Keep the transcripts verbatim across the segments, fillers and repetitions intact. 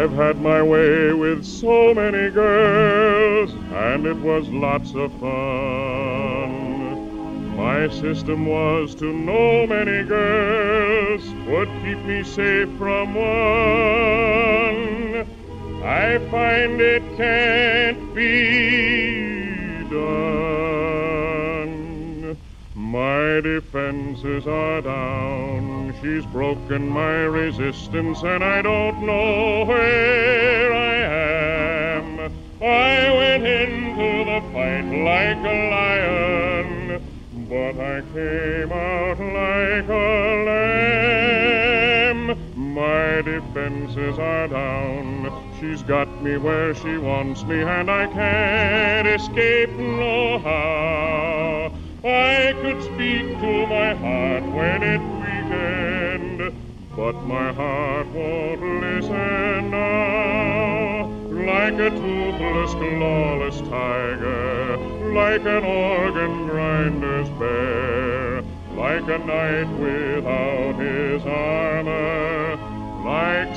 I've had my way with so many girls, and it was lots of fun. My system was to know many girls would keep me safe from one. I find it can't be done. My defenses are down. She's broken my resistance, and I don't know where I am. I went into the fight like a lion, but I came out like a lamb. My defenses are down. She's got me where she wants me, and I can't escape no how. I could speak to my heart when it weakened, but my heart won't listen now. Like a toothless, clawless tiger, like an organ grinder's bear, like a knight without his armor, like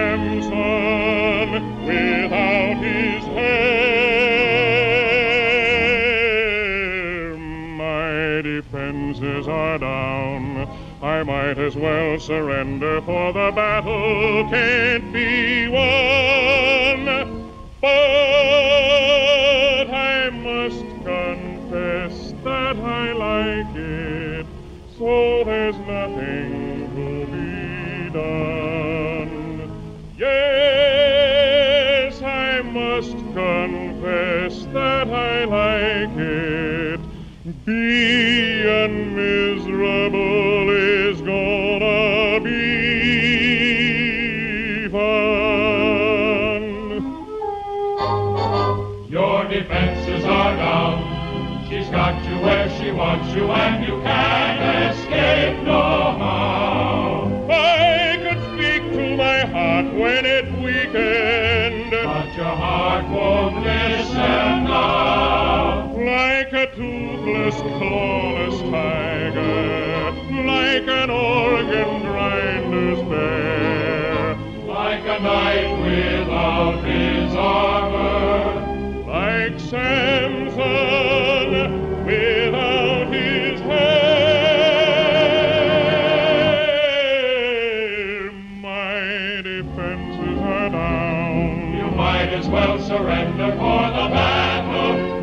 Samson without his hair. My defenses are down. I might as well surrender, for the battle can't be won. But I must confess that I like it, so there's nothing to be done. Yes, I must confess that I like it. Being miserable is gonna be fun. Your defenses are down. She's got you where she wants you, and you can't escape no how. I could speak to my heart when it weakened, But your heart won't listen now. like a toothless, clawless tiger, like an organ grinder's bear, Like a knight without his armor, like Samson without his hair. My defenses are down. you might as well surrender, for the battle